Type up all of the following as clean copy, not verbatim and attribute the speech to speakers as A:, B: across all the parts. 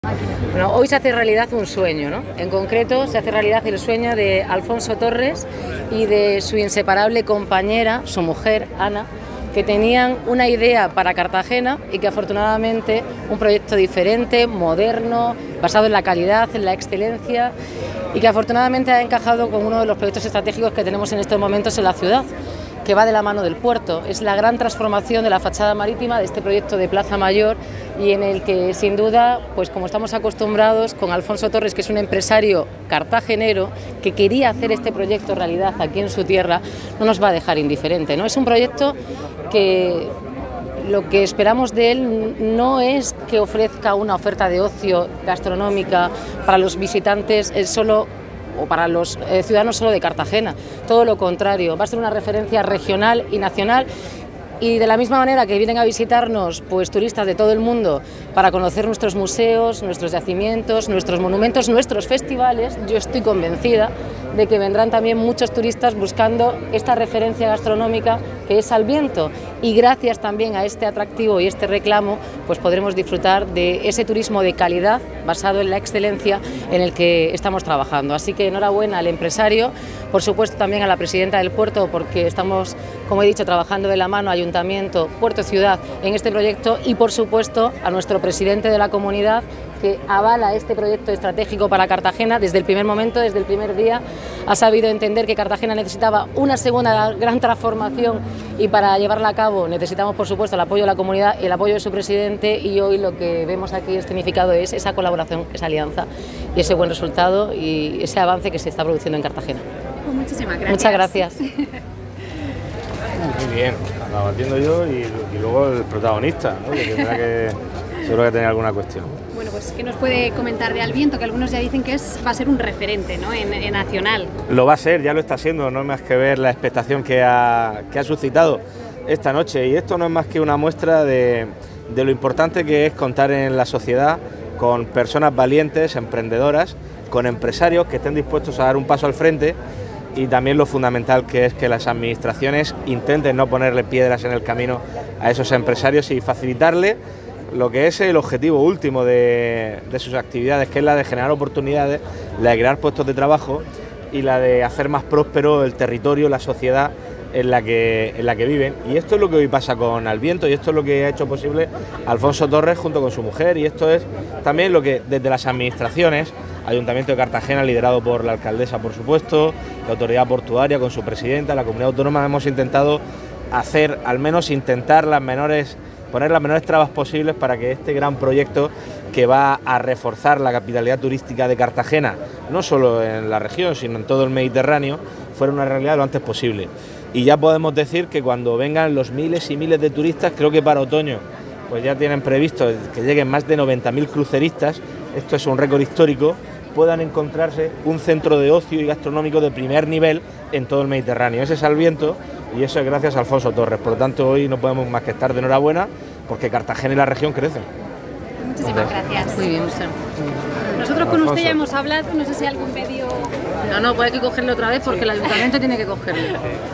A: Bueno, hoy se hace realidad un sueño, ¿no? En concreto, se hace realidad el sueño de Alfonso Torres y de su inseparable compañera, su mujer, Ana, que tenían una idea para Cartagena y que afortunadamente un proyecto diferente, moderno, basado en la calidad, en la excelencia y que afortunadamente ha encajado con uno de los proyectos estratégicos que tenemos en estos momentos en la ciudad, que va de la mano del puerto. Es la gran transformación de la fachada marítima de este proyecto de Plaza Mayor y en el que, sin duda, pues como estamos acostumbrados, con Alfonso Torres, que es un empresario cartagenero que quería hacer este proyecto realidad aquí en su tierra, no nos va a dejar indiferente, ¿no? Es un proyecto que lo que esperamos de él no es que ofrezca una oferta de ocio gastronómica para los visitantes solo o para los ciudadanos solo de Cartagena, todo lo contrario, va a ser una referencia regional y nacional. Y de la misma manera que vienen a visitarnos pues turistas de todo el mundo para conocer nuestros museos, nuestros yacimientos, nuestros monumentos, nuestros festivales, yo estoy convencida de que vendrán también muchos turistas buscando esta referencia gastronómica que es Salviento, y gracias también a este atractivo y este reclamo pues podremos disfrutar de ese turismo de calidad basado en la excelencia en el que estamos trabajando. Así que enhorabuena al empresario, por supuesto también a la presidenta del puerto, porque estamos, como he dicho, trabajando de la mano Ayuntamiento, Puerto Ciudad en este proyecto, y por supuesto a nuestro presidente de la comunidad, que avala este proyecto estratégico para Cartagena desde el primer momento, desde el primer día. Ha sabido entender que Cartagena necesitaba una segunda gran transformación y para llevarla a cabo necesitamos, por supuesto, el apoyo de la comunidad y el apoyo de su presidente, y hoy lo que vemos aquí escenificado es esa colaboración, esa alianza y ese buen resultado y ese avance que se está produciendo en Cartagena.
B: Pues muchísimas gracias.
A: Muchas gracias.
C: Muy bien, estaba batiendo yo y luego el protagonista, ¿no? Que tendrá que seguro que tenía alguna cuestión.
B: Bueno, pues ¿qué nos puede comentar de Alviento? Que algunos ya dicen que va a ser un referente, ¿no? en nacional.
C: Lo va a ser, ya lo está siendo, no es más que ver la expectación que ha suscitado esta noche, y esto no es más que una muestra de lo importante que es contar en la sociedad con personas valientes, emprendedoras, con empresarios que estén dispuestos a dar un paso al frente, y también lo fundamental que es que las administraciones intenten no ponerle piedras en el camino a esos empresarios y facilitarle lo que es el objetivo último de sus actividades, que es la de generar oportunidades, la de crear puestos de trabajo y la de hacer más próspero el territorio, la sociedad en la que viven. Y esto es lo que hoy pasa con Alviento, y esto es lo que ha hecho posible Alfonso Torres junto con su mujer, y esto es también lo que desde las administraciones, Ayuntamiento de Cartagena liderado por la alcaldesa, por supuesto, la autoridad portuaria con su presidenta, la comunidad autónoma, hemos intentado hacer, al menos intentar poner las menores trabas posibles para que este gran proyecto, que va a reforzar la capitalidad turística de Cartagena, no solo en la región, sino en todo el Mediterráneo, fuera una realidad lo antes posible. Y ya podemos decir que cuando vengan los miles y miles de turistas, creo que para otoño pues ya tienen previsto que lleguen más de 90.000 cruceristas, esto es un récord histórico, puedan encontrarse un centro de ocio y gastronómico de primer nivel en todo el Mediterráneo. Ese es Alviento, y eso es gracias a Alfonso Torres. Por lo tanto, hoy no podemos más que estar de enhorabuena, porque Cartagena y la región crecen.
B: Muchísimas gracias.
A: Muy bien,
B: Nosotros con usted ya hemos hablado, no sé si algún medio...
A: No, pues hay que cogerlo otra vez porque el Ayuntamiento tiene que cogerlo.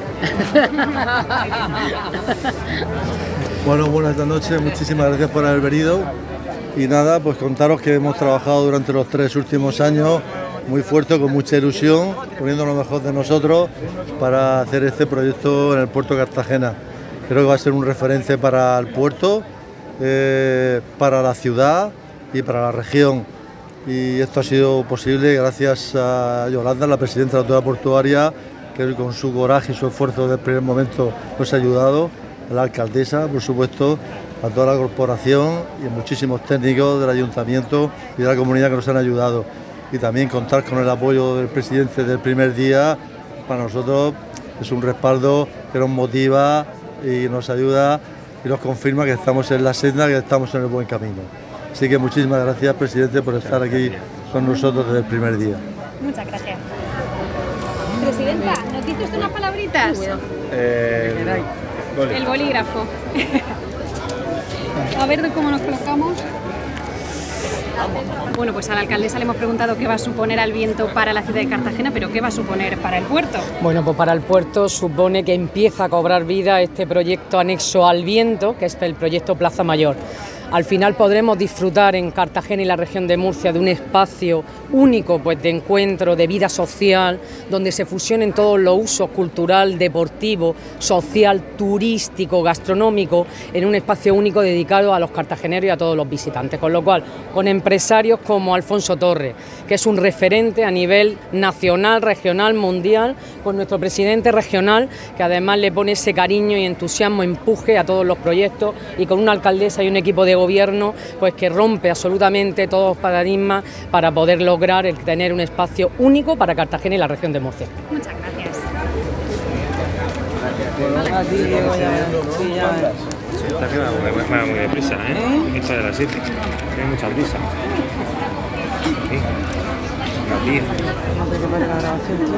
D: Bueno, buenas noches, muchísimas gracias por haber venido. Y nada, pues contaros que hemos trabajado durante los 3 últimos años muy fuerte, con mucha ilusión, poniendo lo mejor de nosotros para hacer este proyecto en el puerto de Cartagena. Creo que va a ser un referente para el puerto, para la ciudad y para la región. Y esto ha sido posible gracias a Yolanda, la presidenta de la autoridad portuaria, que con su coraje y su esfuerzo desde el primer momento nos ha ayudado, a la alcaldesa, por supuesto, a toda la corporación y a muchísimos técnicos del ayuntamiento y de la comunidad que nos han ayudado. Y también contar con el apoyo del presidente del primer día, para nosotros es un respaldo que nos motiva y nos ayuda y nos confirma que estamos en la senda, que estamos en el buen camino. Así que muchísimas gracias, presidente, por estar aquí con nosotros desde el primer día.
B: Muchas gracias. Presidenta, ¿nos dice usted unas palabritas? El bolígrafo. A ver cómo nos colocamos. Bueno, pues a la alcaldesa le hemos preguntado qué va a suponer Alviento para la ciudad de Cartagena, pero ¿qué va a suponer para el puerto?
A: Bueno, pues para el puerto supone que empieza a cobrar vida este proyecto anexo al Viento, que es el proyecto Plaza Mayor. al final podremos disfrutar en Cartagena y la región de Murcia de un espacio único, pues, de encuentro, de vida social, donde se fusionen todos los usos cultural, deportivo, social, turístico, gastronómico, en un espacio único dedicado a los cartageneros y a todos los visitantes, con lo cual con empresarios como Alfonso Torres, que es un referente a nivel nacional, regional, mundial, con nuestro presidente regional, que además le pone ese cariño y entusiasmo, empuje a todos los proyectos, y con una alcaldesa y un equipo de gobierno pues que rompe absolutamente todos los paradigmas para poder lograr el tener un espacio único para Cartagena y la región de Murcia.
B: Muchas gracias.
E: Está quedando muy deprisa, ¿eh? Esta de las 7. Tiene mucha prisa. Sí. La tía.